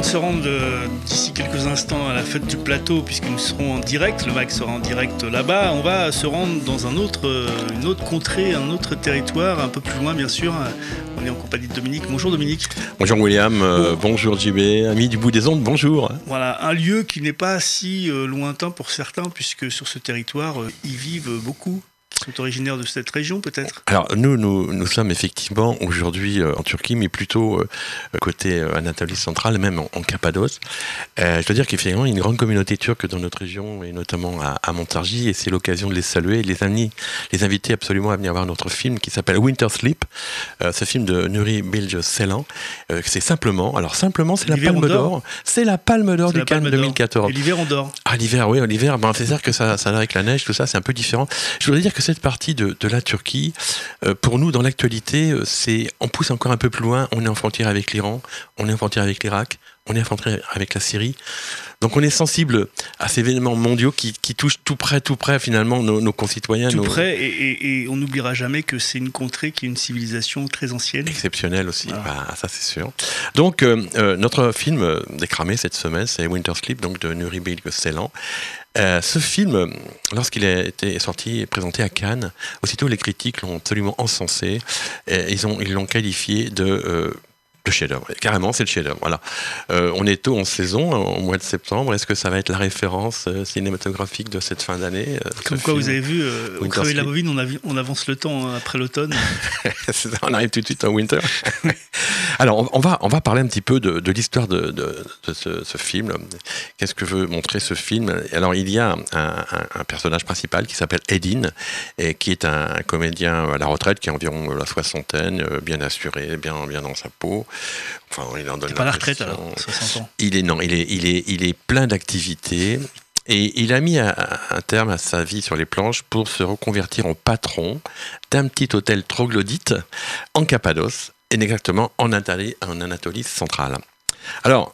se rendre d'ici quelques instants à la fête du plateau, puisque nous serons en direct, le MAC sera en direct là-bas. On va se rendre dans une autre contrée, un autre territoire, un peu plus loin bien sûr. On est en compagnie de Dominique. Bonjour Dominique. Bonjour William, bonjour JB, amis du bout des ondes, bonjour. Voilà, un lieu qui n'est pas si lointain pour certains, puisque sur ce territoire, y vivent beaucoup. Qui sont originaires de cette région peut-être ? Alors nous sommes effectivement aujourd'hui en Turquie, mais plutôt côté Anatolie centrale, même en Cappadoce. Je dois dire qu'effectivement il y a une grande communauté turque dans notre région, et notamment à Montargis, et c'est l'occasion de les saluer et les inviter absolument à venir voir notre film qui s'appelle Winter Sleep, ce film de Nuri Bilge Ceylan. C'est simplement c'est la Palme d'Or. C'est la Palme d'Or du Cannes 2014. Et l'hiver on dort. Ah l'hiver, oui, l'hiver, c'est-à-dire que ça avec la neige, tout ça, c'est un peu différent. Je voudrais dire que cette partie de la Turquie, pour nous, dans l'actualité, on pousse encore un peu plus loin. On est en frontière avec l'Iran, on est en frontière avec l'Irak, on est en frontière avec la Syrie. Donc on est sensible à ces événements mondiaux qui touchent tout près finalement nos concitoyens. Tout près, et on n'oubliera jamais que c'est une contrée qui est une civilisation très ancienne. Exceptionnelle aussi, ça c'est sûr. Donc notre film décramé cette semaine, c'est Winter Sleep, donc de Nuri Bilge Ceylan. Ce film, lorsqu'il a été sorti et présenté à Cannes, aussitôt les critiques l'ont absolument encensé. Ils l'ont qualifié de chef-d'œuvre. Carrément, c'est le chef-d'œuvre. Voilà. On est tôt en saison, au mois de septembre. Est-ce que ça va être la référence cinématographique de cette fin d'année Comme quoi, vous avez vu, au Crever la Bobine, on avance le temps après l'automne. On arrive tout de suite en winter. Alors, on va parler un petit peu de l'histoire de ce film. Qu'est-ce que veut montrer ce film ? Alors, il y a un personnage principal qui s'appelle Edin, et qui est un comédien à la retraite, qui a environ la soixantaine, bien assuré, bien dans sa peau. Enfin, il en donne pas la retraite alors, 60 ans. Il est plein d'activités. Et il a mis un terme à sa vie sur les planches pour se reconvertir en patron d'un petit hôtel troglodyte en Cappadoce, et exactement en Anatolie centrale. Alors,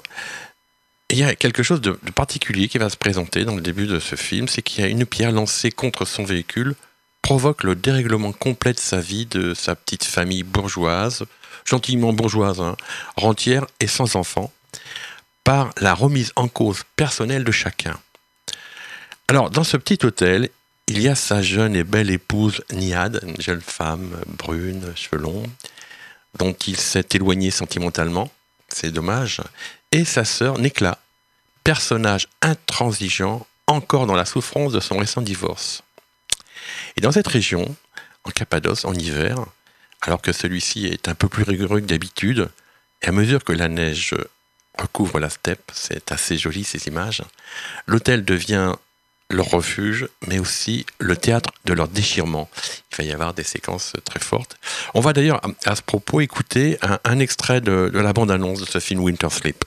il y a quelque chose de particulier qui va se présenter dans le début de ce film, c'est qu'il y a une pierre lancée contre son véhicule, provoque le dérèglement complet de sa vie, de sa petite famille bourgeoise, gentiment bourgeoise, rentière et sans enfants, par la remise en cause personnelle de chacun. Alors, dans ce petit hôtel, il y a sa jeune et belle épouse Niad, une jeune femme brune, cheveux longs, dont il s'est éloigné sentimentalement, c'est dommage, et sa sœur Nekla, personnage intransigeant, encore dans la souffrance de son récent divorce. Et dans cette région, en Cappadoce, en hiver, alors que celui-ci est un peu plus rigoureux que d'habitude, et à mesure que la neige recouvre la steppe, c'est assez joli ces images, l'hôtel devient leur refuge, mais aussi le théâtre de leur déchirement. Il va y avoir des séquences très fortes. On va d'ailleurs, à ce propos, écouter un extrait de la bande-annonce de ce film Winter Sleep.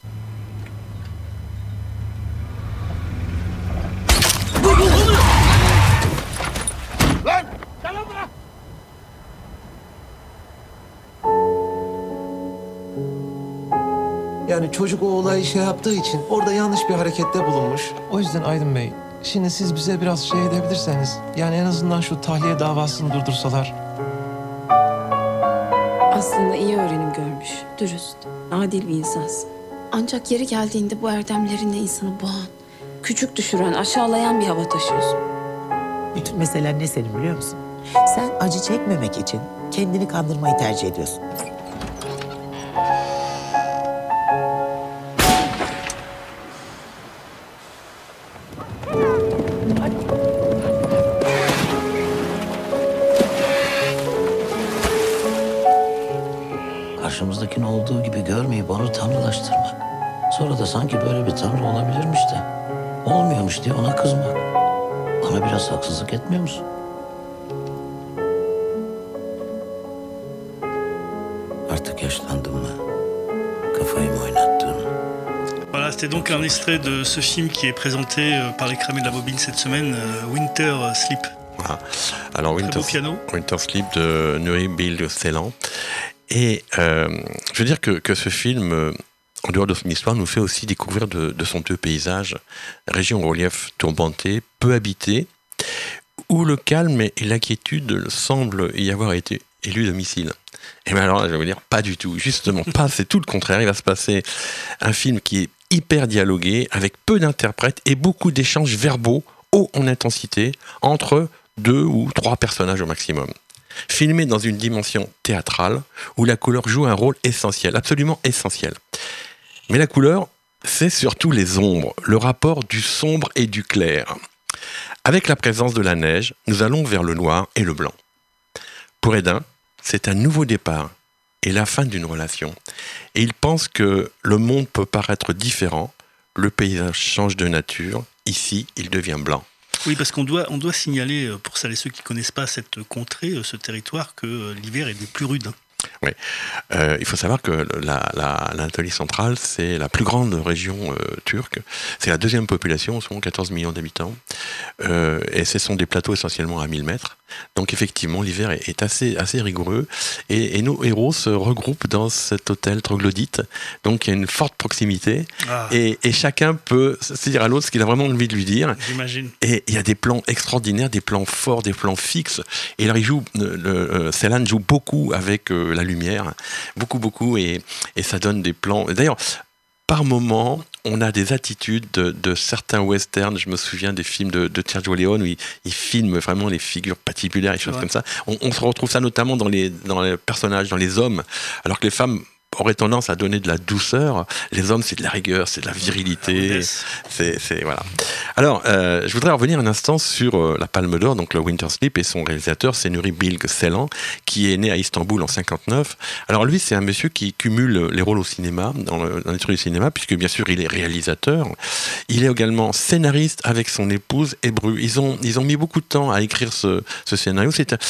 Yani çocuk o olayı yaptığı için orada yanlış bir harekette bulunmuş. O yüzden Aydın Bey, şimdi siz bize biraz edebilirseniz, yani en azından şu tahliye davasını durdursalar. Aslında iyi öğrenim görmüş, dürüst, adil bir insansın. Ancak yeri geldiğinde bu erdemlerinle insanı boğan, küçük düşüren, aşağılayan bir hava taşıyorsun. Bütün mesele ne senin biliyor musun? Sen acı çekmemek için kendini kandırmayı tercih ediyorsun. Karşımızdakini olduğu gibi görmeyip onu tanrılaştırmak. Sonra da sanki böyle bir tanrı olabilirmiş de olmuyormuş diye ona kızmak. Bana biraz haksızlık etmiyor musun? Artık yaşlandım mı? Kafayı mı oynattın? Voilà, c'était donc un extrait de ce film qui est présenté par les Cramés de la Bobine cette semaine, Winter Sleep. Voilà. Alors Winter Sleep de Nuri Bilge Ceylan. Et je veux dire que ce film, en dehors de son histoire, nous fait aussi découvrir de somptueux paysages, région au relief tourmenté, peu habité, où le calme et l'inquiétude semblent y avoir été élu domicile. Et bien alors là, je vais vous dire, pas du tout. Justement, pas, c'est tout le contraire. Il va se passer un film qui est hyper dialogué, avec peu d'interprètes et beaucoup d'échanges verbaux hauts en intensité entre 2 ou 3 personnages au maximum. Filmé dans une dimension théâtrale où la couleur joue un rôle essentiel, absolument essentiel. Mais la couleur, c'est surtout les ombres, le rapport du sombre et du clair. Avec la présence de la neige, nous allons vers le noir et le blanc. Pour Hédin, c'est un nouveau départ et la fin d'une relation. Et il pense que le monde peut paraître différent, le paysage change de nature, ici il devient blanc. Oui, parce qu'on doit signaler, pour celles et ceux qui ne connaissent pas cette contrée, ce territoire, que l'hiver est des plus rudes. Oui. Il faut savoir que l'Anatolie centrale, c'est la plus grande région turque. C'est la deuxième population, ce sont 14 millions d'habitants. Et ce sont des plateaux essentiellement à 1000 mètres. Donc effectivement, l'hiver est assez rigoureux. Et nos héros se regroupent dans cet hôtel troglodyte. Donc il y a une forte proximité. Ah. Et chacun peut se dire à l'autre ce qu'il a vraiment envie de lui dire. J'imagine. Et il y a des plans extraordinaires, des plans forts, des plans fixes. Et là, Ceylan joue beaucoup avec la lumière. Beaucoup. Et ça donne des plans. D'ailleurs, par moment, on a des attitudes de certains westerns. Je me souviens des films de Sergio Leone où il filme vraiment les figures patibulaires et choses comme ça. On se retrouve ça notamment dans les personnages, dans les hommes, alors que les femmes auraient tendance à donner de la douceur. Les hommes, c'est de la rigueur, c'est de la virilité. Voilà. Alors, je voudrais revenir un instant sur la Palme d'Or, donc le Winter Sleep, et son réalisateur, c'est Nuri Bilge Ceylan, qui est né à Istanbul en 59. Alors lui, c'est un monsieur qui cumule les rôles au cinéma, dans l'industrie du cinéma, puisque bien sûr, il est réalisateur. Il est également scénariste avec son épouse Ebru. Ils ont mis beaucoup de temps à écrire ce scénario.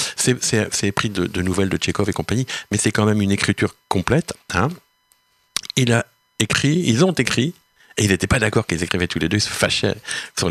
C'est pris de nouvelles de Tchekhov et compagnie, mais c'est quand même une écriture complète. Hein. Ils ont écrit, et ils n'étaient pas d'accord qu'ils écrivaient tous les deux, ils se fâchaient dans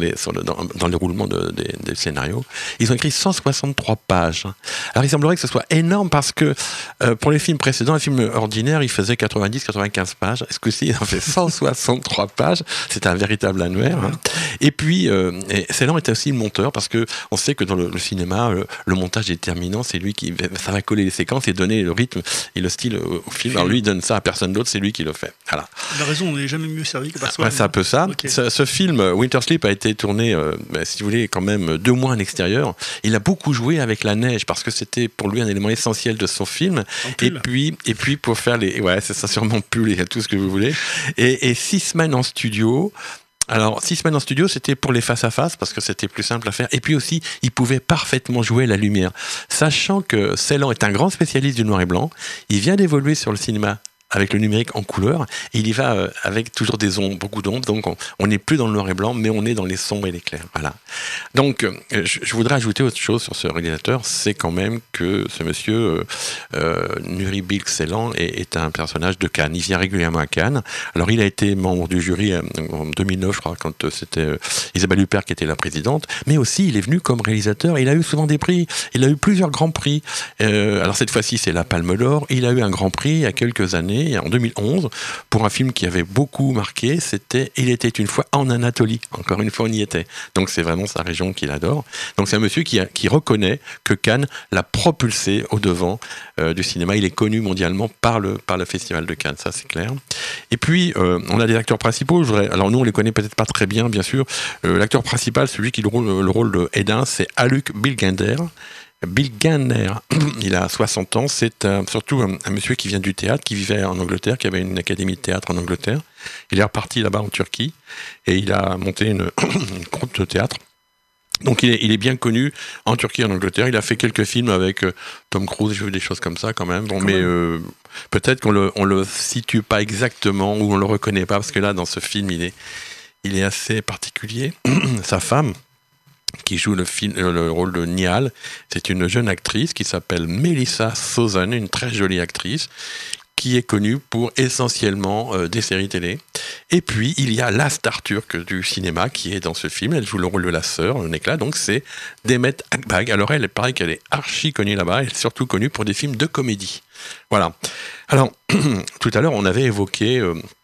le roulement des scénarios. Ils ont écrit 163 pages. Alors il semblerait que ce soit énorme parce que pour les films précédents, les films ordinaires, ils faisaient 90-95 pages. Est-ce que si ils en fait 163 pages, c'est un véritable annuaire. Hein. Et puis, Ceylan était aussi le monteur parce que on sait que dans le cinéma, le montage est déterminant. C'est lui ça va coller les séquences et donner le rythme et le style au film. Alors lui, il donne ça à personne d'autre, c'est lui qui le fait. Voilà. Il a raison, on n'est jamais mieux servi que par soi. C'est un peu ça. Okay. Ce film, Winter Sleep, a été tourné, si vous voulez, quand même 2 mois à l'extérieur. Il a beaucoup joué avec la neige parce que c'était pour lui un élément essentiel de son film. Et puis pour faire c'est ça, sûrement pull et tout ce que vous voulez. Et 6 semaines en studio. Alors, 6 semaines en studio, c'était pour les face-à-face, parce que c'était plus simple à faire. Et puis aussi, il pouvait parfaitement jouer la lumière. Sachant que Ceylan est un grand spécialiste du noir et blanc, il vient d'évoluer sur le cinéma avec le numérique en couleur, et il y va avec toujours des ombres, beaucoup d'ombres, donc on n'est plus dans le noir et blanc, mais on est dans les sombres et les clairs. Voilà. Donc, je voudrais ajouter autre chose sur ce réalisateur, c'est quand même que ce monsieur, Nuri Bilge Ceylan, est un personnage de Cannes. Il vient régulièrement à Cannes. Alors, il a été membre du jury en 2009, je crois, quand c'était Isabelle Huppert qui était la présidente, mais aussi, il est venu comme réalisateur, il a eu souvent des prix, il a eu plusieurs grands prix. Alors, cette fois-ci, c'est la Palme d'Or, il a eu un grand prix il y a quelques années, en 2011, pour un film qui avait beaucoup marqué, c'était Il était une fois en Anatolie. Encore une fois, on y était. Donc c'est vraiment sa région qu'il adore. Donc c'est un monsieur qui reconnaît que Cannes l'a propulsé au devant du cinéma. Il est connu mondialement par le Festival de Cannes, ça c'est clair. Et puis, on a des acteurs principaux. Alors nous, on les connaît peut-être pas très bien, bien sûr. L'acteur principal, celui qui joue le rôle de Hédin, c'est Haluk Bilginer. Il a 60 ans, c'est surtout un monsieur qui vient du théâtre, qui vivait en Angleterre, qui avait une académie de théâtre en Angleterre. Il est reparti là-bas en Turquie et il a monté une troupe de théâtre. Donc il est bien connu en Turquie et en Angleterre. Il a fait quelques films avec Tom Cruise, j'ai vu des choses comme ça quand même. Bon, mais peut-être qu'on le situe pas exactement ou on le reconnaît pas parce que là dans ce film il est assez particulier. Sa femme, qui joue le rôle de Nihal, c'est une jeune actrice qui s'appelle Melissa Sousan, une très jolie actrice, qui est connue pour essentiellement des séries télé. Et puis, il y a la star turque du cinéma qui est dans ce film. Elle joue le rôle de la sœur, un éclat, donc c'est Demet Akbag. Alors elle, paraît qu'elle est archi connue là-bas, elle est surtout connue pour des films de comédie. Voilà. Alors, tout à l'heure, on avait évoqué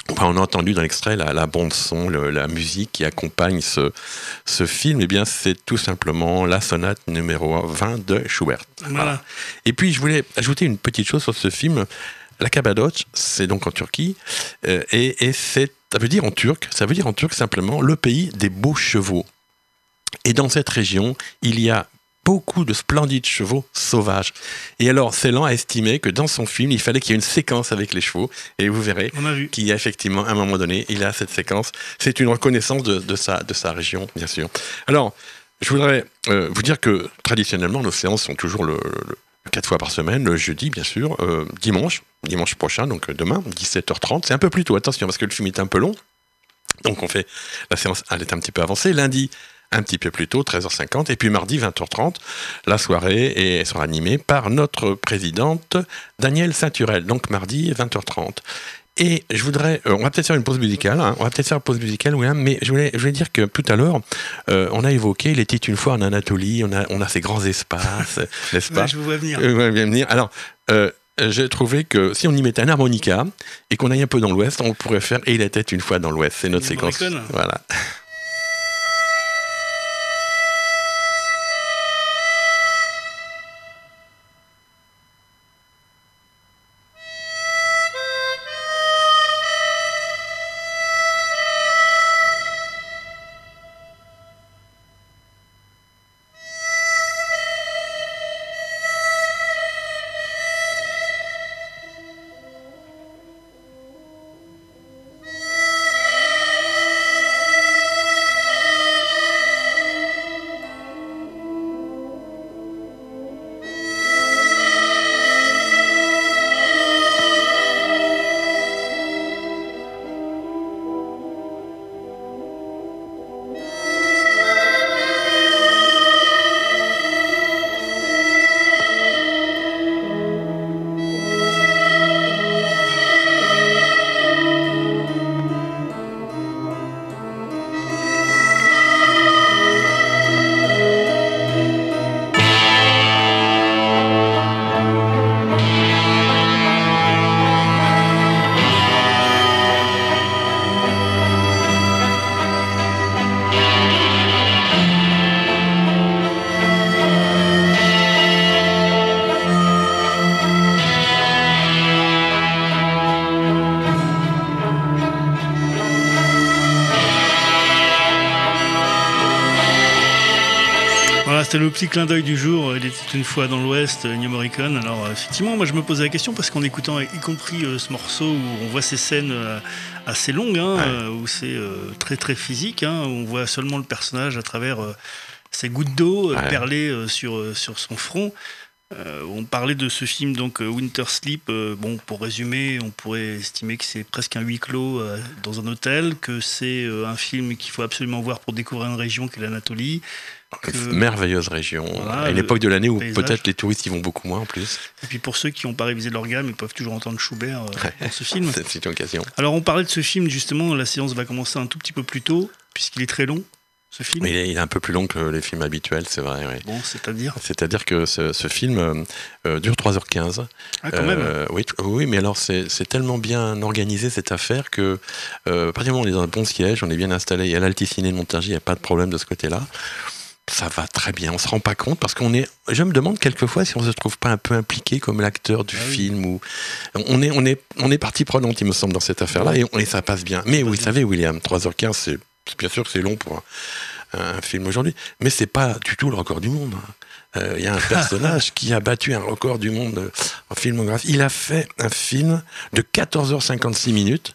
Enfin, on a entendu dans l'extrait la bande-son, la musique qui accompagne ce film. Eh bien, c'est tout simplement la sonate numéro 20 de Schubert. Voilà. Et puis, je voulais ajouter une petite chose sur ce film. La Cappadoce, c'est donc en Turquie, et ça veut dire en turc simplement le pays des beaux chevaux. Et dans cette région, il y a beaucoup de splendides chevaux sauvages. Et alors, Celan a estimé que dans son film, il fallait qu'il y ait une séquence avec les chevaux. Et vous verrez qu'il y a effectivement, à un moment donné, il a cette séquence. C'est une reconnaissance de sa région, bien sûr. Alors, je voudrais vous dire que traditionnellement, nos séances sont toujours le 4 fois par semaine, le jeudi, bien sûr, dimanche prochain, donc demain, 17h30. C'est un peu plus tôt, attention, parce que le film est un peu long. Donc, on fait la séance, elle est un petit peu avancée. Lundi, un petit peu plus tôt, 13h50, et puis mardi, 20h30, la soirée, et elle sera animée par notre présidente, Danielle Saint-Turel, donc mardi, 20h30. Et je voudrais, on va peut-être faire une pause musicale, mais je voulais dire que tout à l'heure, on a évoqué, il était une fois en Anatolie, on a ces grands espaces, n'est-ce pas ? Ouais, je vous vois venir. Venir. Alors, j'ai trouvé que si on y mettait un harmonica, et qu'on aille un peu dans l'Ouest, on pourrait faire « Et il était une fois dans l'Ouest », c'est notre séquence. Voilà. C'était le petit clin d'œil du jour. Il était une fois dans l'Ouest, Ennio Morricone. Alors effectivement, moi je me posais la question parce qu'en écoutant, y compris ce morceau où on voit ces scènes assez longues, où c'est très très physique, où on voit seulement le personnage à travers ces gouttes d'eau perlées sur son front. On parlait de ce film donc Winter Sleep. Pour résumer, on pourrait estimer que c'est presque un huis clos dans un hôtel, que c'est un film qu'il faut absolument voir pour découvrir une région qu'est l'Anatolie. Merveilleuse région. Voilà, à l'époque de l'année où peut-être les touristes y vont beaucoup moins en plus. Et puis pour ceux qui n'ont pas révisé leur gamme, ils peuvent toujours entendre Schubert dans ce film. C'est une occasion. Alors on parlait de ce film justement, la séance va commencer un tout petit peu plus tôt, puisqu'il est très long. Ce film. Il est un peu plus long que les films habituels, c'est vrai. Oui. Bon, c'est-à-dire que ce film dure 3h15. Ah, quand même. Oui, mais alors c'est tellement bien organisé cette affaire que à partir du moment où on est dans un bon siège, on est bien installé. Il y a l'Alticine de Montargis, il n'y a pas de problème de ce côté-là. Ça va très bien, on se rend pas compte parce je me demande quelquefois si on se trouve pas un peu impliqué comme l'acteur du film ou on est partie prenante, il me semble, dans cette affaire-là et ça passe bien. Mais vous savez, William, 3h15, c'est bien sûr que c'est long pour un film aujourd'hui, mais c'est pas du tout le record du monde. Il y a un personnage qui a battu un record du monde en filmographie. Il a fait un film de 14h56 minutes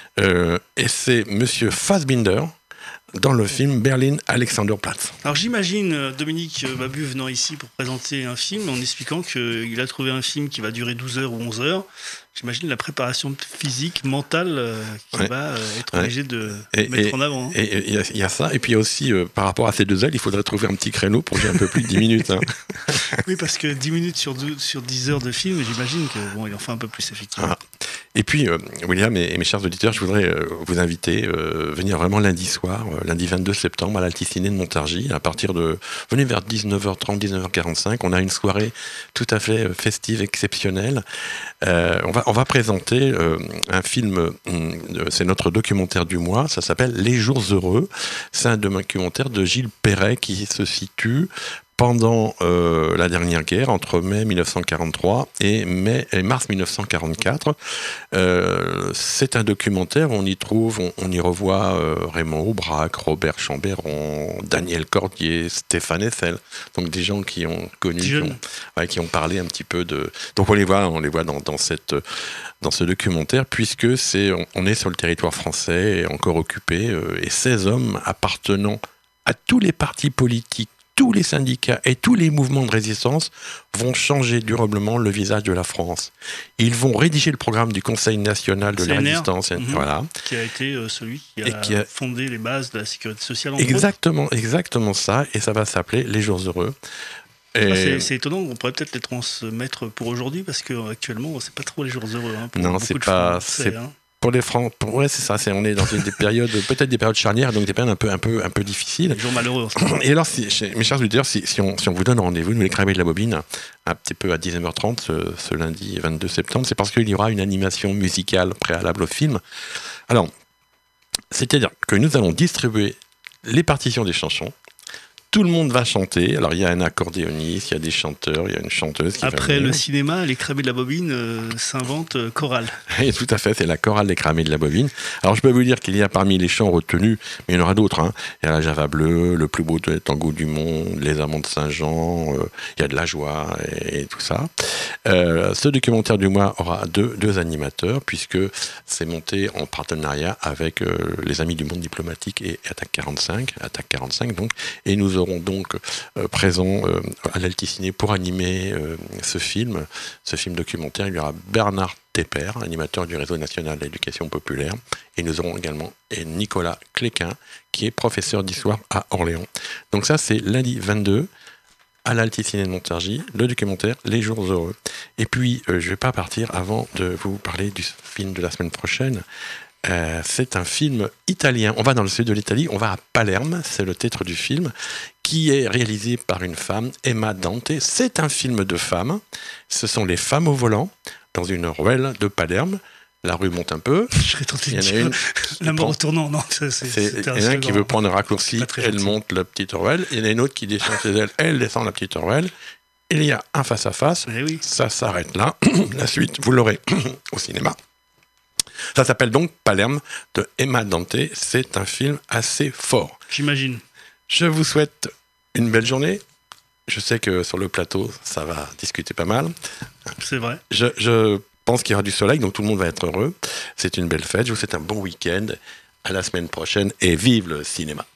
et c'est Monsieur Fassbinder dans le film Berlin Alexanderplatz. Alors j'imagine Dominique Babu venant ici pour présenter un film en expliquant qu'il a trouvé un film qui va durer 12 heures ou 11 heures. J'imagine la préparation physique, mentale qui va être obligé de mettre en avant. Et il y a ça, et puis il y a aussi, par rapport à ces 2 heures, il faudrait trouver un petit créneau pour jouer un peu plus de 10 minutes. Oui, parce que 10 minutes sur 10 heures de film, j'imagine qu'il en faut un peu plus, effectivement. Et puis, William et mes chers auditeurs, je voudrais vous inviter à venir vraiment lundi soir, lundi 22 septembre, à l'Alticiné de Montargis, à partir de... Venez vers 19h30, 19h45. On a une soirée tout à fait festive, exceptionnelle. On va présenter un film, c'est notre documentaire du mois, ça s'appelle Les Jours Heureux. C'est un documentaire de Gilles Perret qui se situe pendant la dernière guerre, entre mai 1943 et mars 1944. C'est un documentaire où on y revoit Raymond Aubrac, Robert Chamberron, Daniel Cordier, Stéphane Hessel, donc des gens qui ont connu, qui ont parlé un petit peu de... Donc on les voit dans ce documentaire, puisque on est sur le territoire français, encore occupé, et 16 hommes appartenant à tous les partis politiques, tous les syndicats et tous les mouvements de résistance vont changer durablement le visage de la France. Ils vont rédiger le programme du Conseil national de la résistance, voilà, qui a été celui qui a fondé les bases de la sécurité sociale. Exactement ça, et ça va s'appeler Les Jours Heureux. C'est étonnant, on pourrait peut-être les transmettre pour aujourd'hui, parce qu'actuellement, c'est pas trop les jours heureux. Non, c'est pas... Pour les francs, c'est ça. On est dans des périodes, peut-être des périodes charnières, donc des périodes un peu difficiles. Des jours malheureux. Et alors, mes chers auditeurs, si on vous donne rendez-vous, nous les Cravés de la Bobine, un petit peu à 19h30 ce lundi 22 septembre, c'est parce qu'il y aura une animation musicale préalable au film. Alors, c'est-à-dire que nous allons distribuer les partitions des chansons. Tout le monde va chanter. Alors, il y a un accordéoniste, il y a des chanteurs, il y a une chanteuse qui Après le cinéma, les Cramés de la Bobine s'inventent chorale. Et tout à fait, c'est la chorale des Cramés de la Bobine. Alors, je peux vous dire qu'il y a parmi les chants retenus, mais il y en aura d'autres. Il y a la Java bleue, le plus beau tango du monde, les Amants de Saint-Jean, il y a de la joie et tout ça. Ce documentaire du mois aura deux animateurs, puisque c'est monté en partenariat avec les Amis du Monde Diplomatique et Attaque 45 donc, et nous aurons donc présent à l'Alticiné pour animer ce film documentaire. Il y aura Bernard Tepper, animateur du Réseau national de l'éducation populaire, et nous aurons également Nicolas Cléquin, qui est professeur d'histoire à Orléans. Donc ça, c'est lundi 22 à l'Alticiné de Montargis, le documentaire Les Jours Heureux. Et puis, je ne vais pas partir avant de vous parler du film de la semaine prochaine. C'est un film italien. On va dans le sud de l'Italie, on va à Palerme, c'est le titre du film, qui est réalisé par une femme, Emma Dante. C'est un film de femmes. Ce sont les femmes au volant dans une ruelle de Palerme. La rue monte un peu. Je serais tenté de dire la mort au tournant. Non, il y en a un qui veut prendre un raccourci, elle monte la petite ruelle. Il y en a une autre qui descend chez elle, elle descend la petite ruelle. Il y a un face-à-face. Ça s'arrête là. La suite, vous l'aurez au cinéma. Ça s'appelle donc Palerme de Emma Dante. C'est un film assez fort. J'imagine. Je vous souhaite une belle journée. Je sais que sur le plateau, ça va discuter pas mal. C'est vrai. Je pense qu'il y aura du soleil, donc tout le monde va être heureux. C'est une belle fête. Je vous souhaite un bon week-end. À la semaine prochaine et vive le cinéma.